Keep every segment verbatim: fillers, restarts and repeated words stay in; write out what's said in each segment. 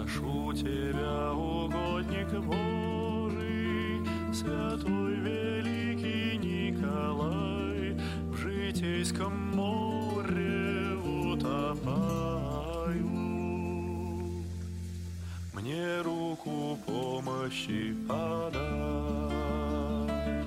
Прошу тебя, угодник Божий, святой великий Николай, в житейском море утопаю. Мне руку помощи подай.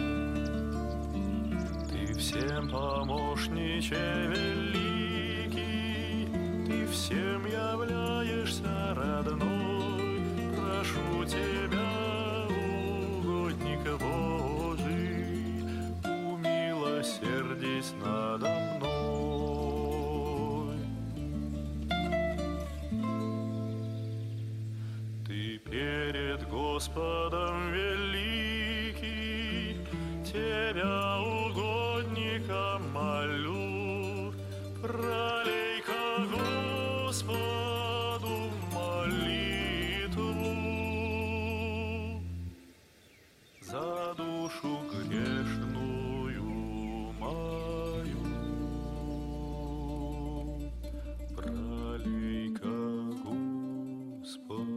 Ты всем помощниче великий, ты всем являешься родной. Прошу тебя, угодник Божий, умилосердись надо мной. Ты перед Господом великий, тебя, угодника, молю, пролей-ка Господу молитву за душу грешную мою. Пролей-ка, Господи.